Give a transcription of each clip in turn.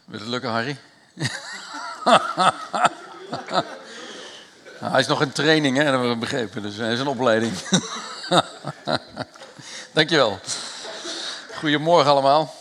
Wil het lukken, Harry? Hij is nog in training, hè? Dat hebben we begrepen. Dus hij is een opleiding. Dankjewel. Goedemorgen allemaal.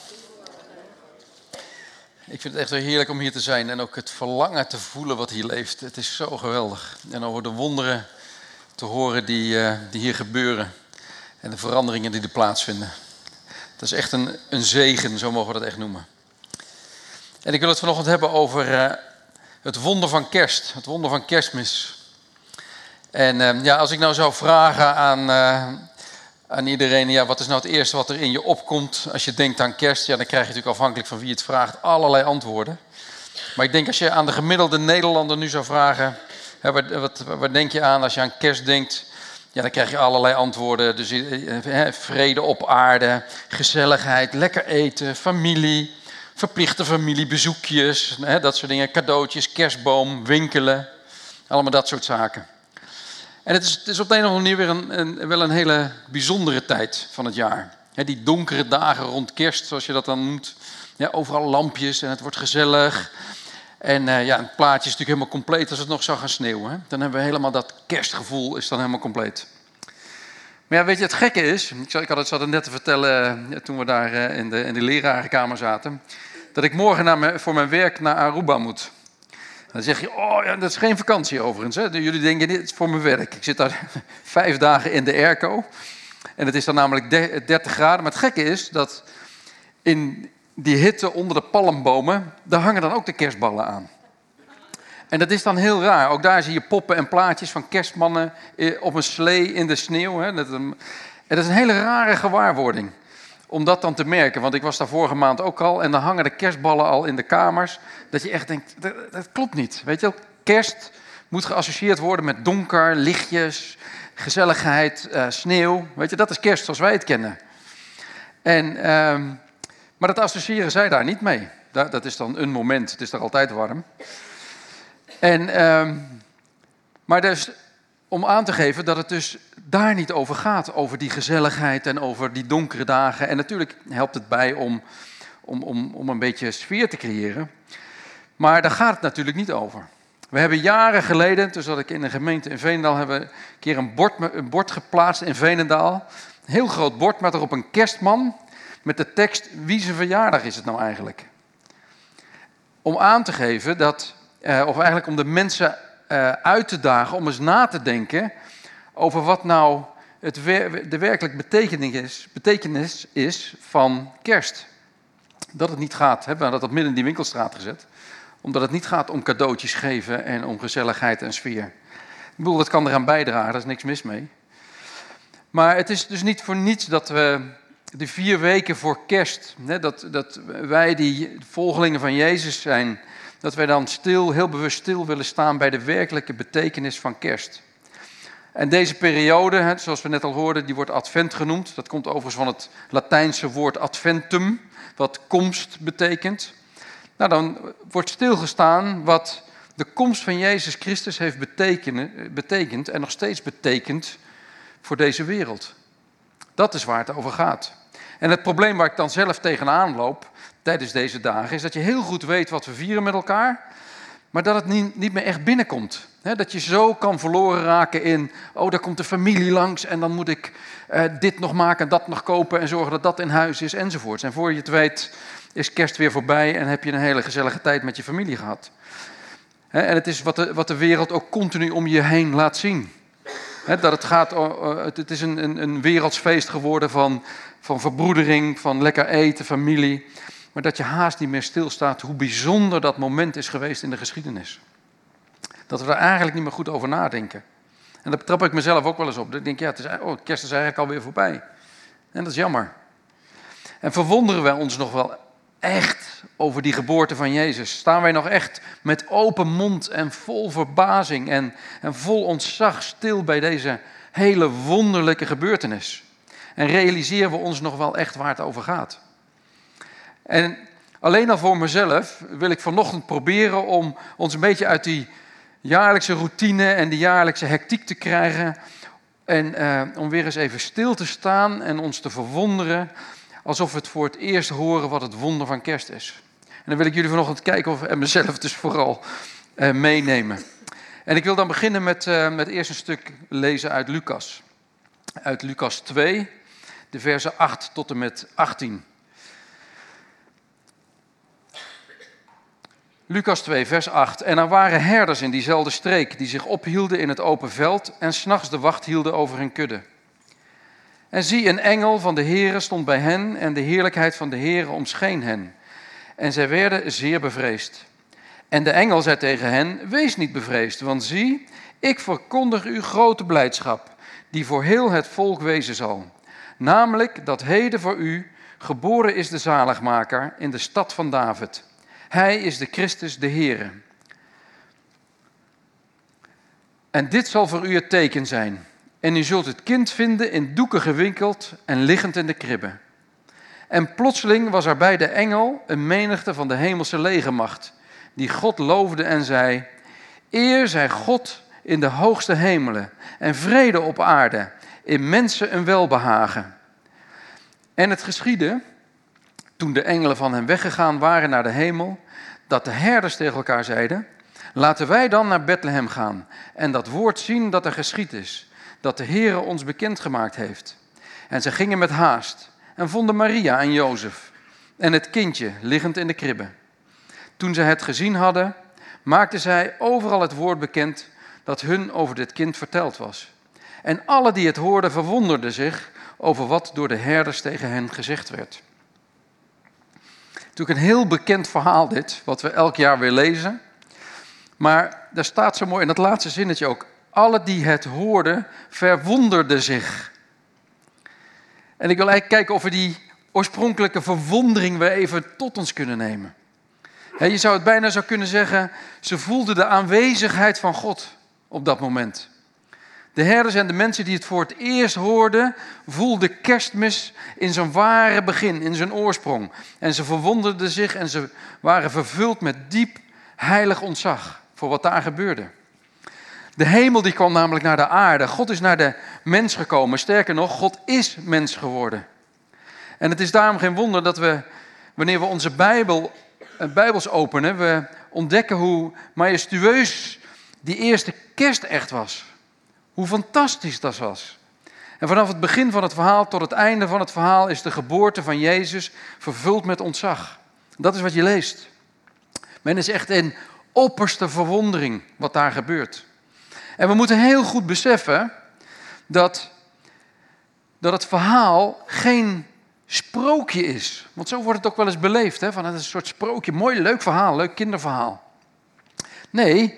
Ik vind het echt weer heerlijk om hier te zijn. En ook het verlangen te voelen wat hier leeft. Het is zo geweldig. En over de wonderen te horen die hier gebeuren. En de veranderingen die er plaatsvinden. Het is echt een zegen, zo mogen we dat echt noemen. En ik wil het vanochtend hebben over het wonder van kerst. Het wonder van Kerstmis. En als ik nou zou vragen aan iedereen, wat is nou het eerste wat er in je opkomt als je denkt aan kerst? Ja, dan krijg je natuurlijk afhankelijk van wie het vraagt allerlei antwoorden. Maar ik denk als je aan de gemiddelde Nederlander nu zou vragen, waar denk je aan als je aan kerst denkt? Ja, dan krijg je allerlei antwoorden. Dus vrede op aarde, gezelligheid, lekker eten, familie, verplichte familiebezoekjes, dat soort dingen, cadeautjes, kerstboom, winkelen, allemaal dat soort zaken. En het is op de een of andere manier weer wel een hele bijzondere tijd van het jaar. Die donkere dagen rond kerst, zoals je dat dan noemt. Ja, overal lampjes en het wordt gezellig. En het plaatje is natuurlijk helemaal compleet als het nog zou gaan sneeuwen. Dan hebben we helemaal dat kerstgevoel is dan helemaal compleet. Maar ja, weet je, het gekke is, ik had het net te vertellen toen we daar in de lerarenkamer zaten, dat ik morgen voor mijn werk naar Aruba moet. Dan zeg je, dat is geen vakantie overigens. Hè? Jullie denken, dit is voor mijn werk. Ik zit daar 5 dagen in de airco. En het is dan namelijk 30 graden. Maar het gekke is dat in die hitte onder de palmbomen, daar hangen dan ook de kerstballen aan. En dat is dan heel raar. Ook daar zie je poppen en plaatjes van kerstmannen op een slee in de sneeuw. Hè? En dat is een hele rare gewaarwording. Om dat dan te merken, want ik was daar vorige maand ook al en dan hangen de kerstballen al in de kamers. Dat je echt denkt, dat klopt niet. Weet je wel, kerst moet geassocieerd worden met donker, lichtjes, gezelligheid, sneeuw. Weet je, dat is kerst zoals wij het kennen. Maar dat associëren zij daar niet mee. Dat is dan een moment, het is daar altijd warm. Maar dus om aan te geven dat het dus daar niet over gaat, over die gezelligheid en over die donkere dagen. En natuurlijk helpt het bij om een beetje sfeer te creëren. Maar daar gaat het natuurlijk niet over. We hebben jaren geleden, toen zat ik in een gemeente in Veenendaal, hebben we een keer een bord geplaatst in Veenendaal. Een heel groot bord met erop een kerstman met de tekst, wie zijn verjaardag is het nou eigenlijk? Om aan te geven dat, of eigenlijk om de mensen uit te dagen om eens na te denken over wat nou de werkelijk betekenis is van kerst. Dat het niet gaat, we hadden dat midden in die winkelstraat gezet, omdat het niet gaat om cadeautjes geven en om gezelligheid en sfeer. Ik bedoel, dat kan eraan bijdragen, daar is niks mis mee. Maar het is dus niet voor niets dat we de 4 weken voor kerst, dat wij die volgelingen van Jezus zijn, dat wij dan heel bewust stil willen staan bij de werkelijke betekenis van kerst. En deze periode, zoals we net al hoorden, die wordt Advent genoemd. Dat komt overigens van het Latijnse woord adventum, wat komst betekent. Nou, dan wordt stilgestaan wat de komst van Jezus Christus heeft betekend en nog steeds betekent voor deze wereld. Dat is waar het over gaat. En het probleem waar ik dan zelf tegenaan loop tijdens deze dagen is dat je heel goed weet wat we vieren met elkaar, maar dat het niet meer echt binnenkomt. Dat je zo kan verloren raken in, daar komt de familie langs en dan moet ik dit nog maken en dat nog kopen en zorgen dat dat in huis is enzovoorts. En voor je het weet is kerst weer voorbij en heb je een hele gezellige tijd met je familie gehad. En het is wat de wereld ook continu om je heen laat zien. Het is een wereldsfeest geworden van verbroedering, van lekker eten, familie. Maar dat je haast niet meer stilstaat hoe bijzonder dat moment is geweest in de geschiedenis. Dat we daar eigenlijk niet meer goed over nadenken. En daar betrap ik mezelf ook wel eens op. Ik denk, kerst is eigenlijk alweer voorbij. En dat is jammer. En verwonderen wij ons nog wel echt over die geboorte van Jezus? Staan wij nog echt met open mond en vol verbazing en vol ontzag stil bij deze hele wonderlijke gebeurtenis? En realiseren we ons nog wel echt waar het over gaat? En alleen al voor mezelf wil ik vanochtend proberen om ons een beetje uit die jaarlijkse routine en die jaarlijkse hectiek te krijgen. En om weer eens even stil te staan en ons te verwonderen alsof we het voor het eerst horen wat het wonder van kerst is. En dan wil ik jullie vanochtend kijken en mezelf dus vooral meenemen. En ik wil dan beginnen met eerst een stuk lezen uit Lucas. Uit Lucas 2, de versen 8 tot en met 18. Lucas 2, vers 8. En er waren herders in diezelfde streek die zich ophielden in het open veld en 's nachts de wacht hielden over hun kudde. En zie, een engel van de Heere stond bij hen en de heerlijkheid van de Heere omscheen hen. En zij werden zeer bevreesd. En de engel zei tegen hen, wees niet bevreesd, want zie, ik verkondig u grote blijdschap, die voor heel het volk wezen zal. Namelijk dat heden voor u geboren is de zaligmaker in de stad van David. Hij is de Christus, de Heere. En dit zal voor u het teken zijn. En u zult het kind vinden in doeken gewikkeld en liggend in de kribbe. En plotseling was er bij de engel een menigte van de hemelse legermacht, die God loofde en zei, eer zij God in de hoogste hemelen en vrede op aarde, in mensen een welbehagen. En het geschiedde, toen de engelen van hem weggegaan waren naar de hemel, dat de herders tegen elkaar zeiden, laten wij dan naar Bethlehem gaan en dat woord zien dat er geschied is, dat de Heere ons bekendgemaakt heeft. En zij gingen met haast en vonden Maria en Jozef en het kindje liggend in de kribbe. Toen zij het gezien hadden, maakten zij overal het woord bekend dat hun over dit kind verteld was. En alle die het hoorden verwonderden zich over wat door de herders tegen hen gezegd werd. Natuurlijk een heel bekend verhaal dit, wat we elk jaar weer lezen. Maar daar staat zo mooi in dat laatste zinnetje ook, alle die het hoorden verwonderden zich. En ik wil eigenlijk kijken of we die oorspronkelijke verwondering weer even tot ons kunnen nemen. Je zou het bijna zo kunnen zeggen, ze voelden de aanwezigheid van God op dat moment. De herders en de mensen die het voor het eerst hoorden, voelden Kerstmis in zijn ware begin, in zijn oorsprong. En ze verwonderden zich en ze waren vervuld met diep heilig ontzag voor wat daar gebeurde. De hemel die kwam namelijk naar de aarde. God is naar de mens gekomen. Sterker nog, God is mens geworden. En het is daarom geen wonder dat we, wanneer we onze Bijbels openen, we ontdekken hoe majestueus die eerste kerst echt was. Hoe fantastisch dat was. En vanaf het begin van het verhaal tot het einde van het verhaal is de geboorte van Jezus vervuld met ontzag. Dat is wat je leest. Men is echt in opperste verwondering wat daar gebeurt. En we moeten heel goed beseffen dat het verhaal geen sprookje is. Want zo wordt het ook wel eens beleefd. Hè? Van, het is een soort sprookje, mooi, leuk verhaal, leuk kinderverhaal. Nee,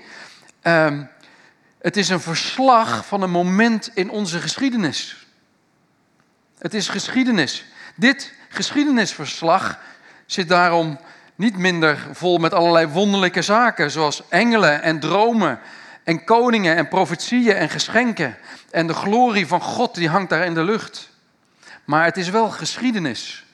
het is een verslag van een moment in onze geschiedenis. Het is geschiedenis. Dit geschiedenisverslag zit daarom niet minder vol met allerlei wonderlijke zaken, zoals engelen en dromen en koningen en profetieën en geschenken. En de glorie van God die hangt daar in de lucht. Maar het is wel geschiedenis.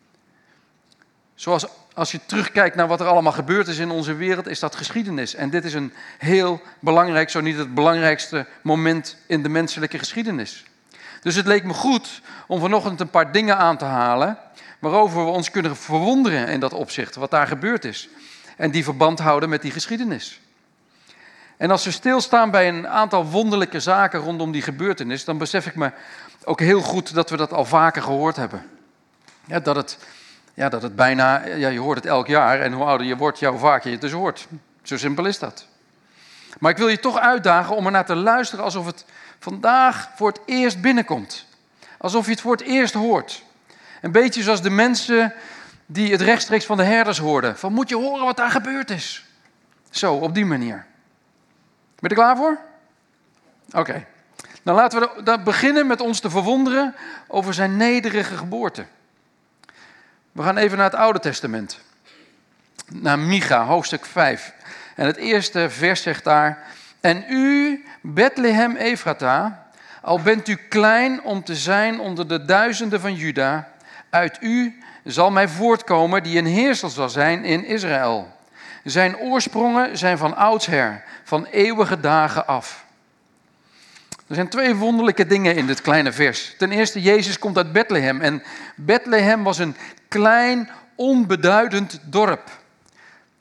Zoals als je terugkijkt naar wat er allemaal gebeurd is in onze wereld, is dat geschiedenis. En dit is een heel belangrijk, zo niet het belangrijkste moment in de menselijke geschiedenis. Dus het leek me goed om vanochtend een paar dingen aan te halen waarover we ons kunnen verwonderen in dat opzicht, wat daar gebeurd is. En die verband houden met die geschiedenis. En als we stilstaan bij een aantal wonderlijke zaken rondom die gebeurtenis, dan besef ik me ook heel goed dat we dat al vaker gehoord hebben. Ja, dat het bijna, je hoort het elk jaar en hoe ouder je wordt, hoe vaker je het dus hoort. Zo simpel is dat. Maar ik wil je toch uitdagen om ernaar te luisteren alsof het vandaag voor het eerst binnenkomt. Alsof je het voor het eerst hoort. Een beetje zoals de mensen die het rechtstreeks van de herders hoorden. Van, moet je horen wat daar gebeurd is? Zo, op die manier. Ben je er klaar voor? Oké. Dan laten we dan beginnen met ons te verwonderen over zijn nederige geboorte. We gaan even naar het Oude Testament. Naar Micha, hoofdstuk 5. En het eerste vers zegt daar: en u, Bethlehem Ephrata, al bent u klein om te zijn onder de duizenden van Juda, uit u zal mij voortkomen die een heerser zal zijn in Israël. Zijn oorsprongen zijn van oudsher, van eeuwige dagen af. Er zijn twee wonderlijke dingen in dit kleine vers. Ten eerste, Jezus komt uit Bethlehem. En Bethlehem was een klein, onbeduidend dorp.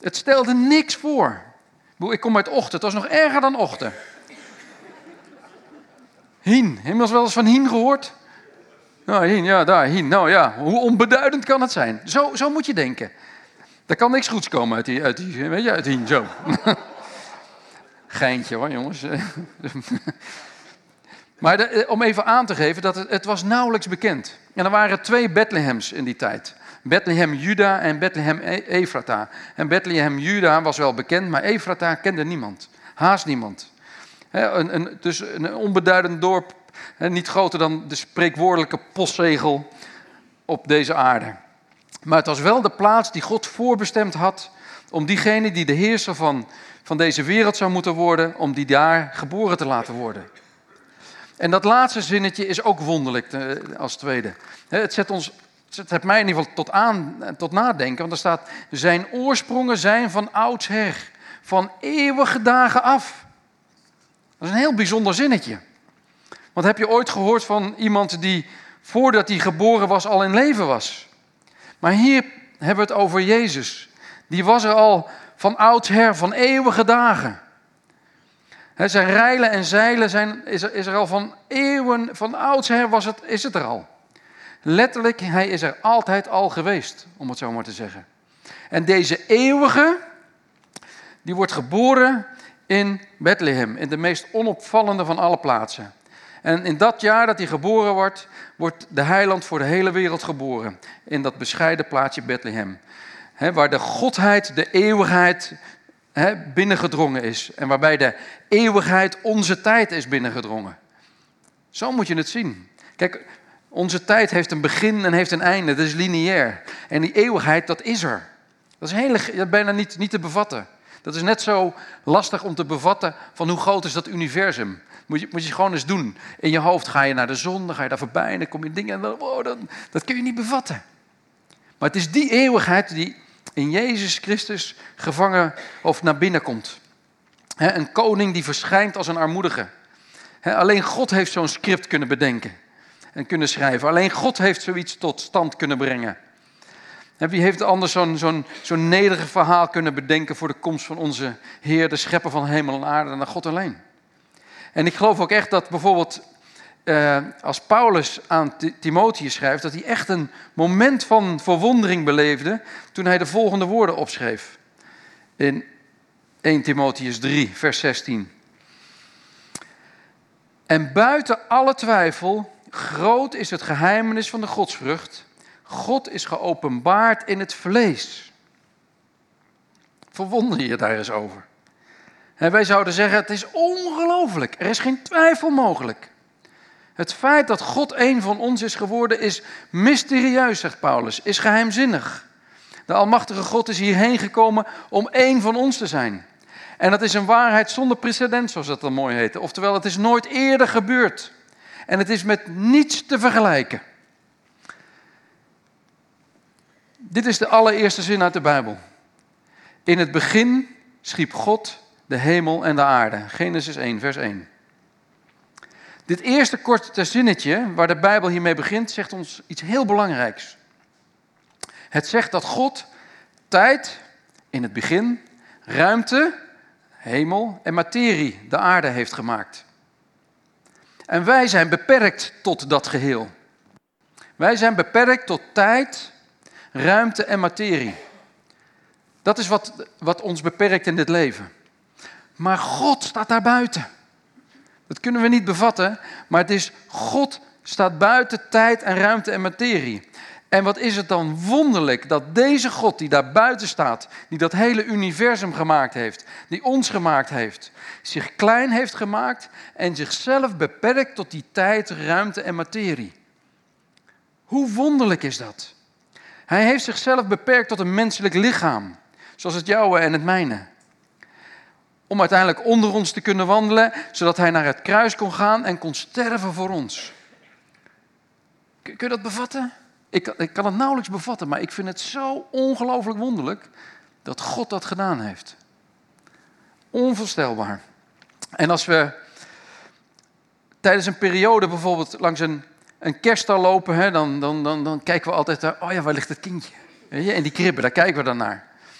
Het stelde niks voor. Ik kom uit Ochten, het was nog erger dan Ochten. Hien, heb je wel eens van Hien gehoord? Nou, Hien, ja, daar, Hien. Nou ja, hoe onbeduidend kan het zijn? Zo moet je denken. Er kan niks goeds komen uit Hien, zo. Geintje hoor, jongens. Maar om even aan te geven, dat het was nauwelijks bekend. En er waren 2 Bethlehems in die tijd. Bethlehem Juda en Bethlehem Efrata. En Bethlehem Juda was wel bekend, maar Efrata kende niemand. Haast niemand. Dus een onbeduidend dorp, niet groter dan de spreekwoordelijke postzegel op deze aarde. Maar het was wel de plaats die God voorbestemd had om diegene die de heerser van deze wereld zou moeten worden, om die daar geboren te laten worden. En dat laatste zinnetje is ook wonderlijk als tweede. Het zet mij in ieder geval tot nadenken, want er staat: zijn oorsprongen zijn van oudsher, van eeuwige dagen af. Dat is een heel bijzonder zinnetje. Want heb je ooit gehoord van iemand die voordat hij geboren was al in leven was? Maar hier hebben we het over Jezus. Die was er al van oudsher, van eeuwige dagen. Zijn rijlen en zeilen is er al van eeuwen, van oudsher is het er al. Letterlijk, hij is er altijd al geweest, om het zo maar te zeggen. En deze eeuwige, die wordt geboren in Bethlehem, in de meest onopvallende van alle plaatsen. En in dat jaar dat hij geboren wordt de heiland voor de hele wereld geboren. In dat bescheiden plaatsje Bethlehem. Waar de godheid, de eeuwigheid binnengedrongen is. En waarbij de eeuwigheid onze tijd is binnengedrongen. Zo moet je het zien. Kijk, onze tijd heeft een begin en heeft een einde. Dat is lineair. En die eeuwigheid, dat is er. Dat is bijna niet te bevatten. Dat is net zo lastig om te bevatten van hoe groot is dat universum. Moet je gewoon eens doen. In je hoofd ga je naar de zon, dan ga je daar voorbij en dan kom je dingen en dat kun je niet bevatten. Maar het is die eeuwigheid die in Jezus Christus gevangen of naar binnen komt. Een koning die verschijnt als een armoedige. Alleen God heeft zo'n script kunnen bedenken en kunnen schrijven. Alleen God heeft zoiets tot stand kunnen brengen. Wie heeft anders zo'n nederig verhaal kunnen bedenken voor de komst van onze Heer, de schepper van hemel en aarde, dan God alleen. En ik geloof ook echt dat bijvoorbeeld als Paulus aan Timotheus schrijft, dat hij echt een moment van verwondering beleefde toen hij de volgende woorden opschreef. In 1 Timotheus 3, vers 16. En buiten alle twijfel, groot is het geheimenis van de godsvrucht. God is geopenbaard in het vlees. Verwonder je daar eens over. En wij zouden zeggen, het is ongelooflijk. Er is geen twijfel mogelijk. Het feit dat God één van ons is geworden is mysterieus, zegt Paulus, is geheimzinnig. De almachtige God is hierheen gekomen om één van ons te zijn. En dat is een waarheid zonder precedent, zoals dat dan mooi heet. Oftewel, het is nooit eerder gebeurd. En het is met niets te vergelijken. Dit is de allereerste zin uit de Bijbel. In het begin schiep God de hemel en de aarde. Genesis 1, vers 1. Dit eerste korte zinnetje, waar de Bijbel hiermee begint, zegt ons iets heel belangrijks. Het zegt dat God tijd, in het begin, ruimte, hemel en materie, de aarde, heeft gemaakt. En wij zijn beperkt tot dat geheel. Wij zijn beperkt tot tijd, ruimte en materie. Dat is wat ons beperkt in dit leven. Maar God staat daar buiten. Dat kunnen we niet bevatten, maar het is God staat buiten tijd en ruimte en materie. En wat is het dan wonderlijk dat deze God die daar buiten staat, die dat hele universum gemaakt heeft, die ons gemaakt heeft, zich klein heeft gemaakt en zichzelf beperkt tot die tijd, ruimte en materie. Hoe wonderlijk is dat? Hij heeft zichzelf beperkt tot een menselijk lichaam, zoals het jouwe en het mijne. Om uiteindelijk onder ons te kunnen wandelen, zodat hij naar het kruis kon gaan en kon sterven voor ons. Kun je dat bevatten? Ik kan het nauwelijks bevatten, maar ik vind het zo ongelooflijk wonderlijk dat God dat gedaan heeft. Onvoorstelbaar. En als we tijdens een periode bijvoorbeeld langs een kerststal lopen, dan kijken we altijd, oh ja, waar ligt het kindje? Weet je? En die kribben, daar kijken we dan naar.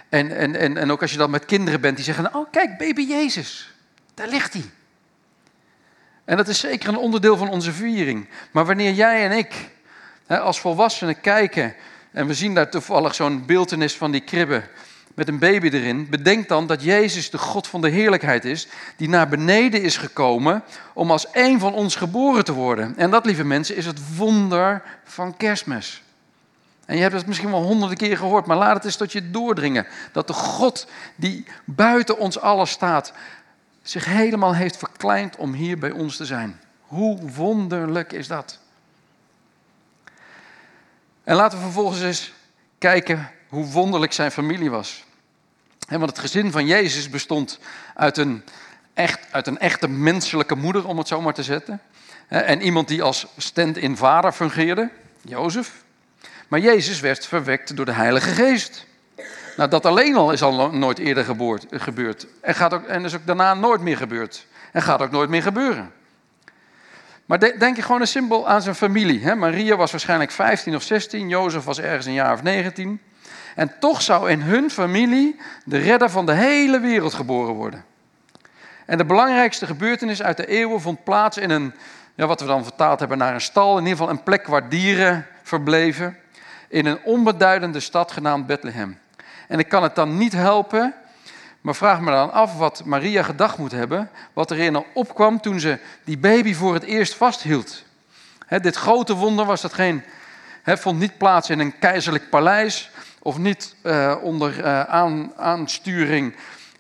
En ook als je dan met kinderen bent die zeggen, oh kijk, baby Jezus, daar ligt hij. En dat is zeker een onderdeel van onze viering. Maar wanneer jij en ik als volwassenen kijken en we zien daar toevallig zo'n beeltenis van die kribbe met een baby erin, bedenk dan dat Jezus de God van de heerlijkheid is, die naar beneden is gekomen om als één van ons geboren te worden. En dat, lieve mensen, is het wonder van Kerstmis. En je hebt het misschien wel 100 keer gehoord, maar laat het eens tot je doordringen. Dat de God die buiten ons allen staat, zich helemaal heeft verkleind om hier bij ons te zijn. Hoe wonderlijk is dat? En laten we vervolgens eens kijken hoe wonderlijk zijn familie was. Want het gezin van Jezus bestond uit een echte menselijke moeder, om het zo maar te zetten. En iemand die als stand-in vader fungeerde, Jozef. Maar Jezus werd verwekt door de Heilige Geest. Nou, dat alleen al is al nooit eerder gebeurd. En is ook daarna nooit meer gebeurd. En gaat ook nooit meer gebeuren. Maar denk je gewoon eens simpel aan zijn familie. Maria was waarschijnlijk 15 of 16. Jozef was ergens een jaar of 19. En toch zou in hun familie de redder van de hele wereld geboren worden. En de belangrijkste gebeurtenis uit de eeuwen vond plaats in een, wat we dan vertaald hebben naar een stal. In ieder geval een plek waar dieren verbleven. In een onbeduidende stad genaamd Bethlehem. En ik kan het dan niet helpen, maar vraag me dan af wat Maria gedacht moet hebben. Wat er in haar opkwam toen ze die baby voor het eerst vasthield. Dit grote wonder vond niet plaats in een keizerlijk paleis. Of niet onder aansturing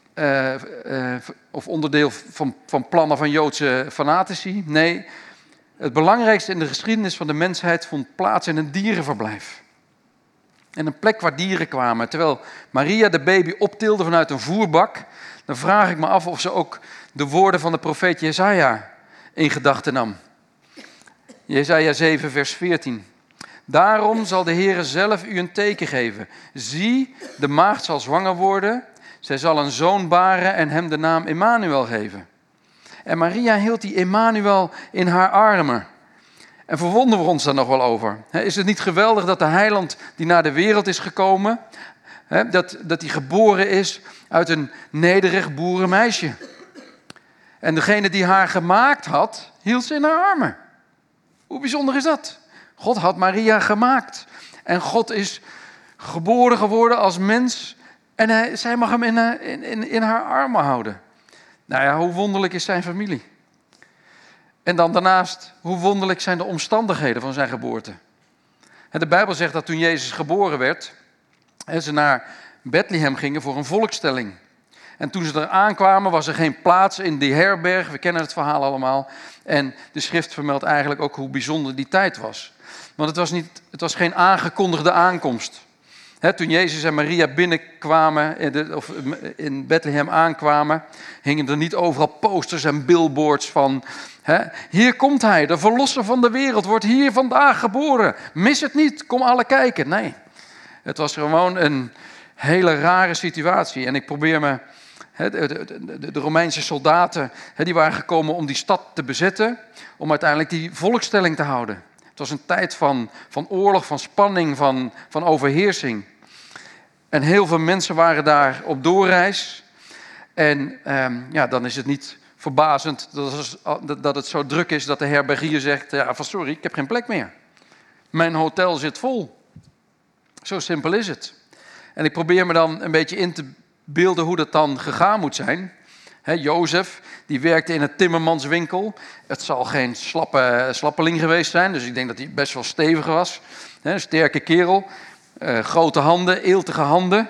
of onderdeel van plannen van Joodse fanatici. Nee, het belangrijkste in de geschiedenis van de mensheid vond plaats in een dierenverblijf. En een plek waar dieren kwamen. Terwijl Maria de baby optilde vanuit een voerbak, dan vraag ik me af of ze ook de woorden van de profeet Jesaja in gedachten nam. Jesaja 7 vers 14. Daarom zal de Heere zelf u een teken geven. Zie, de maagd zal zwanger worden. Zij zal een zoon baren en hem de naam Emmanuel geven. En Maria hield die Emmanuel in haar armen. En verwonderen we ons daar nog wel over. Is het niet geweldig dat de heiland die naar de wereld is gekomen, dat hij geboren is uit een nederig boerenmeisje. En degene die haar gemaakt had, hield ze in haar armen. Hoe bijzonder is dat? God had Maria gemaakt. En God is geboren geworden als mens. En zij mag hem in haar armen houden. Nou ja, hoe wonderlijk is zijn familie. En dan daarnaast, hoe wonderlijk zijn de omstandigheden van zijn geboorte. De Bijbel zegt dat toen Jezus geboren werd, ze naar Bethlehem gingen voor een volkstelling. En toen ze er aankwamen was er geen plaats in die herberg. We kennen het verhaal allemaal. En de schrift vermeldt eigenlijk ook hoe bijzonder die tijd was. Want het was geen aangekondigde aankomst. Toen Jezus en Maria binnenkwamen, of in Bethlehem aankwamen, hingen er niet overal posters en billboards van, hier komt hij, de verlosser van de wereld, wordt hier vandaag geboren. Mis het niet, kom alle kijken. Nee, het was gewoon een hele rare situatie. En ik probeer me, de Romeinse soldaten, die waren gekomen om die stad te bezetten, om uiteindelijk die volkstelling te houden. Het was een tijd van oorlog, van spanning, van overheersing. En heel veel mensen waren daar op doorreis. En dan is het niet verbazend dat het zo druk is dat de herbergier zegt, sorry, ik heb geen plek meer. Mijn hotel zit vol. Zo simpel is het. En ik probeer me dan een beetje in te beelden hoe dat dan gegaan moet zijn. Jozef, die werkte in een timmermanswinkel. Het zal geen slappeling geweest zijn, dus ik denk dat hij best wel stevig was. Een sterke kerel, grote handen, eeltige handen.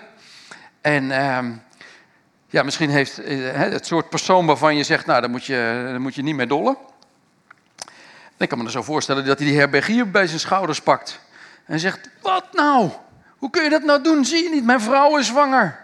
En misschien heeft het soort persoon waarvan je zegt, daar moet je niet mee dollen. Ik kan me er zo voorstellen dat hij die herbergier bij zijn schouders pakt. En zegt, wat nou? Hoe kun je dat nou doen? Zie je niet, mijn vrouw is zwanger.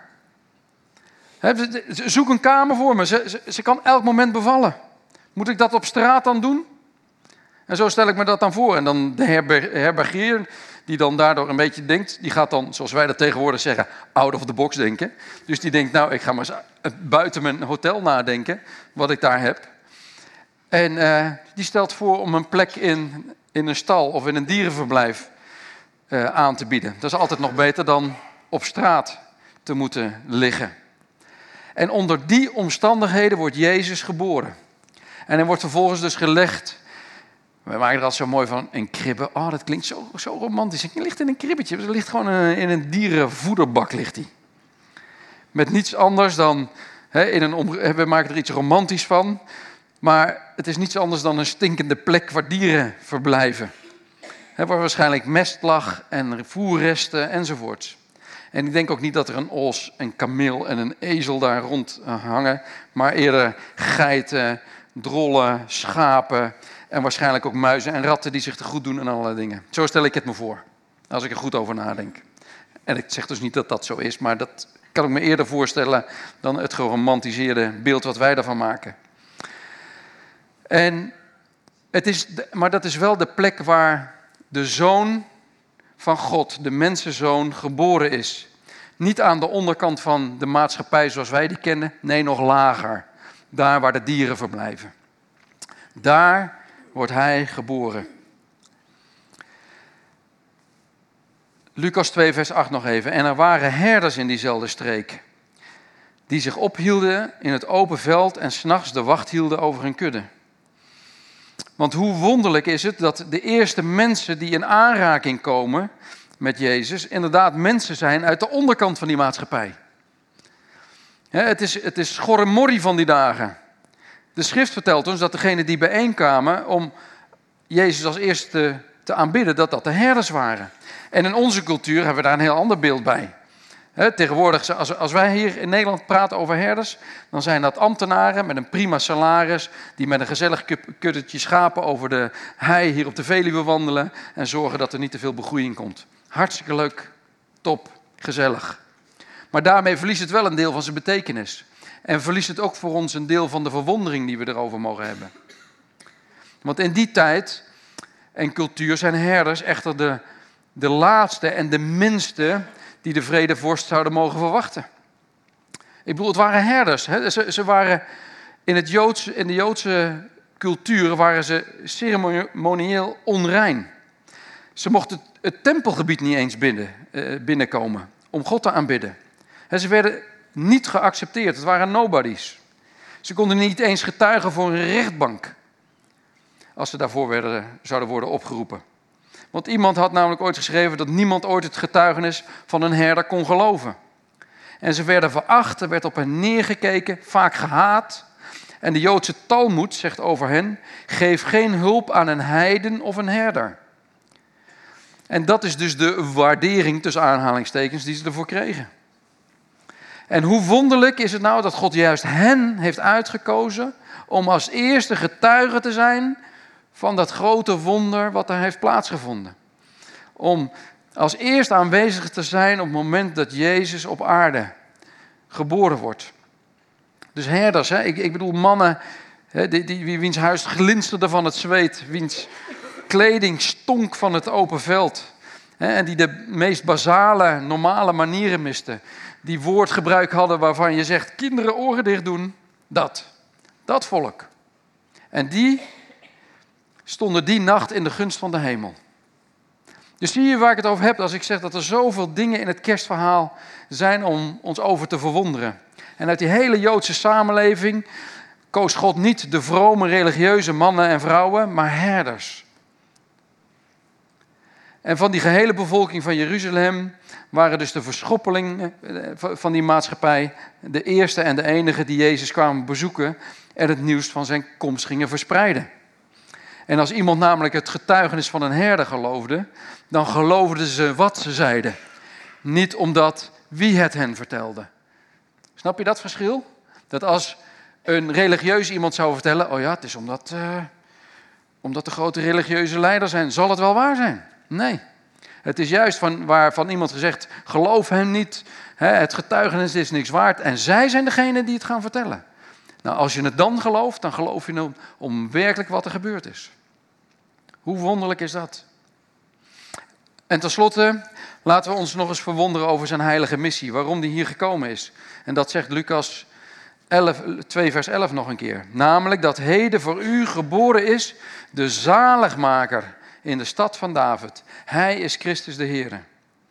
Zoek een kamer voor me. Ze kan elk moment bevallen. Moet ik dat op straat dan doen? En zo stel ik me dat dan voor. En dan de herbergier, die dan daardoor een beetje denkt, die gaat dan, zoals wij dat tegenwoordig zeggen, out of the box denken. Dus die denkt, ik ga maar eens buiten mijn hotel nadenken, wat ik daar heb. En die stelt voor om een plek in een stal of in een dierenverblijf aan te bieden. Dat is altijd nog beter dan op straat. te moeten liggen. En onder die omstandigheden wordt Jezus geboren. En hij wordt vervolgens dus gelegd. We maken er altijd zo mooi van, een kribbe. Oh, dat klinkt zo romantisch. Hij ligt in een kribbetje. Hij ligt gewoon in een dierenvoederbak. Ligt hij. Met niets anders dan... we maken er iets romantisch van. Maar het is niets anders dan een stinkende plek waar dieren verblijven. Waar waarschijnlijk mest lag en voerresten enzovoorts. En ik denk ook niet dat er een os, een kameel en een ezel daar rond hangen. Maar eerder geiten, drollen, schapen en waarschijnlijk ook muizen en ratten die zich te goed doen en allerlei dingen. Zo stel ik het me voor, als ik er goed over nadenk. En ik zeg dus niet dat dat zo is, maar dat kan ik me eerder voorstellen dan het geromantiseerde beeld wat wij daarvan maken. Maar dat is wel de plek waar de Zoon van God, de mensenzoon, geboren is. Niet aan de onderkant van de maatschappij zoals wij die kennen, nee, nog lager. Daar waar de dieren verblijven. Daar wordt hij geboren. Lucas 2 vers 8 nog even. En er waren herders in diezelfde streek, die zich ophielden in het open veld en 's nachts de wacht hielden over hun kudde. Want hoe wonderlijk is het dat de eerste mensen die in aanraking komen met Jezus inderdaad mensen zijn uit de onderkant van die maatschappij. Het is schorremorrie van die dagen. De schrift vertelt ons dat degenen die bijeenkwamen om Jezus als eerste te aanbidden, dat de herders waren. En in onze cultuur hebben we daar een heel ander beeld bij. Tegenwoordig, als wij hier in Nederland praten over herders, dan zijn dat ambtenaren met een prima salaris, die met een gezellig kuddetje schapen over de hei hier op de Veluwe wandelen en zorgen dat er niet te veel begroeiing komt. Hartstikke leuk, top, gezellig. Maar daarmee verliest het wel een deel van zijn betekenis. En verliest het ook voor ons een deel van de verwondering die we erover mogen hebben. Want in die tijd en cultuur zijn herders echter de laatste en de minste die de vredevorst zouden mogen verwachten. Ik bedoel, het waren herders. Hè? Ze waren in de Joodse cultuur waren ze ceremonieel onrein. Ze mochten het tempelgebied niet eens binnenkomen om God te aanbidden. Ze werden niet geaccepteerd. Het waren nobodies. Ze konden niet eens getuigen voor een rechtbank als ze daarvoor zouden worden opgeroepen. Want iemand had namelijk ooit geschreven dat niemand ooit het getuigenis van een herder kon geloven. En ze werden veracht, er werd op hen neergekeken, vaak gehaat. En de Joodse Talmoed zegt over hen: geef geen hulp aan een heiden of een herder. En dat is dus de waardering tussen aanhalingstekens die ze ervoor kregen. En hoe wonderlijk is het nou dat God juist hen heeft uitgekozen om als eerste getuige te zijn van dat grote wonder wat er heeft plaatsgevonden. Om als eerste aanwezig te zijn op het moment dat Jezus op aarde geboren wordt. Dus herders, ik bedoel mannen wiens huis glinsterde van het zweet, wiens kleding stonk van het open veld. En die de meest basale, normale manieren misten. Die woordgebruik hadden waarvan je zegt, kinderen oren dicht doen. Dat volk. En die stonden die nacht in de gunst van de hemel. Dus zie je waar ik het over heb als ik zeg dat er zoveel dingen in het kerstverhaal zijn om ons over te verwonderen. En uit die hele Joodse samenleving koos God niet de vrome religieuze mannen en vrouwen, maar herders. En van die gehele bevolking van Jeruzalem waren dus de verschoppeling van die maatschappij de eerste en de enige die Jezus kwamen bezoeken en het nieuws van zijn komst gingen verspreiden. En als iemand namelijk het getuigenis van een herder geloofde, dan geloofden ze wat ze zeiden. Niet omdat wie het hen vertelde. Snap je dat verschil? Dat als een religieus iemand zou vertellen, oh ja, het is omdat de grote religieuze leiders zijn, zal het wel waar zijn? Nee. Het is juist waarvan iemand gezegd, geloof hem niet, het getuigenis is niks waard. En zij zijn degene die het gaan vertellen. Nou, als je het dan gelooft, dan geloof je om werkelijk wat er gebeurd is. Hoe wonderlijk is dat? En tenslotte, laten we ons nog eens verwonderen over zijn heilige missie. Waarom die hier gekomen is. En dat zegt Lucas 2 vers 11 nog een keer. Namelijk dat heden voor u geboren is de zaligmaker in de stad van David. Hij is Christus de Heer.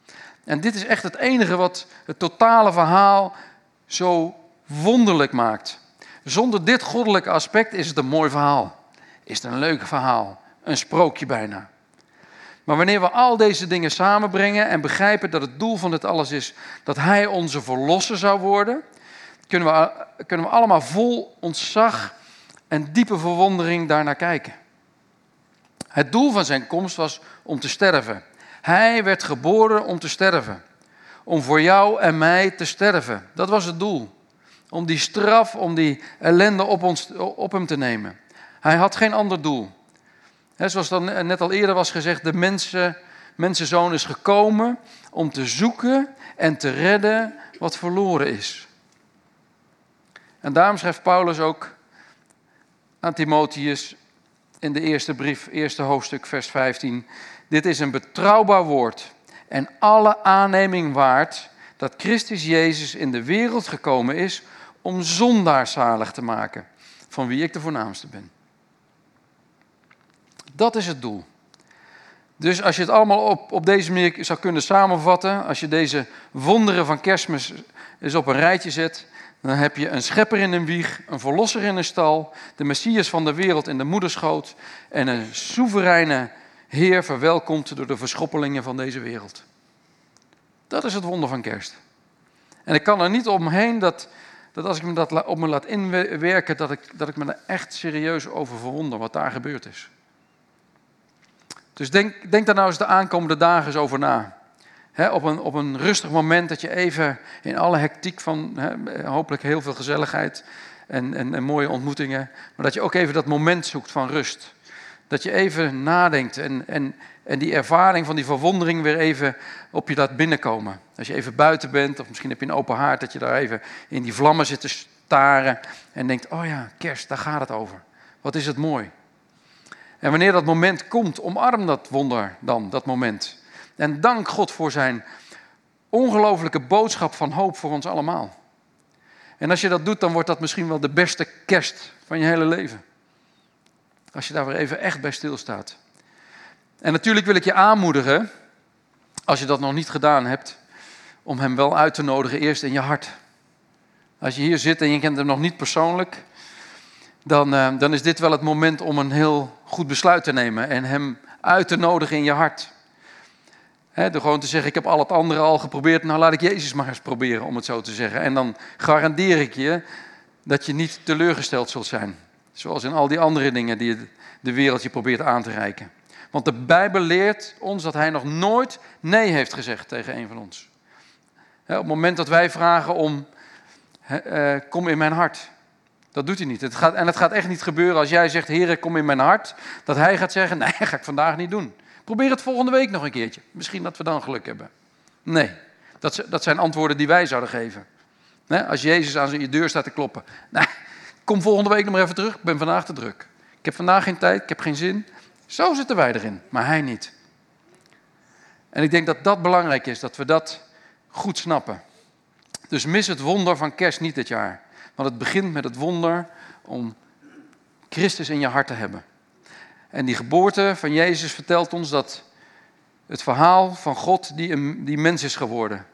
En dit is echt het enige wat het totale verhaal zo wonderlijk maakt. Zonder dit goddelijke aspect is het een mooi verhaal. Is het een leuk verhaal. Een sprookje bijna. Maar wanneer we al deze dingen samenbrengen en begrijpen dat het doel van dit alles is dat hij onze verlosser zou worden, kunnen we allemaal vol ontzag en diepe verwondering daarnaar kijken. Het doel van zijn komst was om te sterven. Hij werd geboren om te sterven. Om voor jou en mij te sterven. Dat was het doel. Om die straf, om die ellende op hem te nemen. Hij had geen ander doel. Zoals dan net al eerder was gezegd, de mensenzoon is gekomen om te zoeken en te redden wat verloren is. En daarom schrijft Paulus ook aan Timotheus in de eerste brief, eerste hoofdstuk, vers 15. Dit is een betrouwbaar woord en alle aanneming waard dat Christus Jezus in de wereld gekomen is om zondaars zalig te maken, van wie ik de voornaamste ben. Dat is het doel. Dus als je het allemaal op deze manier zou kunnen samenvatten, als je deze wonderen van Kerstmis eens op een rijtje zet, dan heb je een schepper in een wieg, een verlosser in een stal, de Messias van de wereld in de moederschoot en een soevereine Heer verwelkomd door de verschoppelingen van deze wereld. Dat is het wonder van Kerst. En ik kan er niet omheen dat als ik me dat op me laat inwerken, dat ik me er echt serieus over verwonder wat daar gebeurd is. Dus denk daar nou eens de aankomende dagen eens over na. Op een rustig moment dat je even in alle hectiek van hopelijk heel veel gezelligheid en mooie ontmoetingen, maar dat je ook even dat moment zoekt van rust. Dat je even nadenkt en die ervaring van die verwondering weer even op je laat binnenkomen. Als je even buiten bent of misschien heb je een open haard, dat je daar even in die vlammen zit te staren en denkt, oh ja, kerst, daar gaat het over. Wat is het mooi. En wanneer dat moment komt, omarm dat wonder dan, dat moment. En dank God voor zijn ongelooflijke boodschap van hoop voor ons allemaal. En als je dat doet, dan wordt dat misschien wel de beste kerst van je hele leven. Als je daar weer even echt bij stilstaat. En natuurlijk wil ik je aanmoedigen, als je dat nog niet gedaan hebt, om hem wel uit te nodigen eerst in je hart. Als je hier zit en je kent hem nog niet persoonlijk, dan is dit wel het moment om een heel goed besluit te nemen en hem uit te nodigen in je hart. Door gewoon te zeggen, ik heb al het andere al geprobeerd, nou laat ik Jezus maar eens proberen, om het zo te zeggen. En dan garandeer ik je dat je niet teleurgesteld zult zijn. Zoals in al die andere dingen die de wereld je probeert aan te reiken. Want de Bijbel leert ons dat hij nog nooit nee heeft gezegd tegen een van ons. Op het moment dat wij vragen om, kom in mijn hart. Dat doet hij niet. Het gaat echt niet gebeuren als jij zegt, Heere, kom in mijn hart. Dat hij gaat zeggen, nee, dat ga ik vandaag niet doen. Probeer het volgende week nog een keertje. Misschien dat we dan geluk hebben. Nee, dat zijn antwoorden die wij zouden geven. Als Jezus aan je deur staat te kloppen. Nee, kom volgende week nog maar even terug. Ik ben vandaag te druk. Ik heb vandaag geen tijd, ik heb geen zin. Zo zitten wij erin, maar hij niet. En ik denk dat dat belangrijk is, dat we dat goed snappen. Dus mis het wonder van kerst niet dit jaar. Want het begint met het wonder om Christus in je hart te hebben. En die geboorte van Jezus vertelt ons dat het verhaal van God die mens is geworden.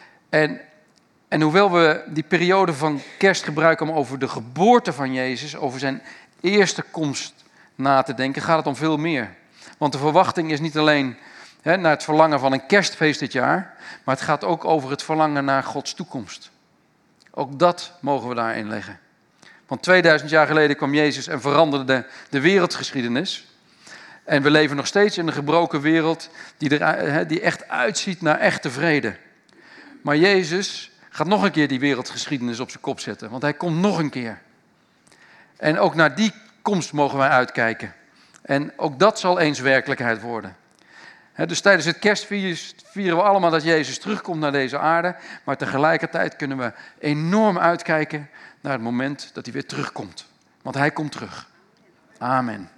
En hoewel we die periode van kerst gebruiken om over de geboorte van Jezus, over zijn eerste komst na te denken, gaat het om veel meer. Want de verwachting is niet alleen naar het verlangen van een kerstfeest dit jaar, maar het gaat ook over het verlangen naar Gods toekomst. Ook dat mogen we daarin leggen. Want 2000 jaar geleden kwam Jezus en veranderde de wereldgeschiedenis. En we leven nog steeds in een gebroken wereld die echt uitziet naar echte vrede. Maar Jezus gaat nog een keer die wereldgeschiedenis op zijn kop zetten. Want hij komt nog een keer. En ook naar die komst mogen wij uitkijken. En ook dat zal eens werkelijkheid worden. Dus tijdens het kerstfeest vieren we allemaal dat Jezus terugkomt naar deze aarde. Maar tegelijkertijd kunnen we enorm uitkijken naar het moment dat hij weer terugkomt. Want hij komt terug. Amen.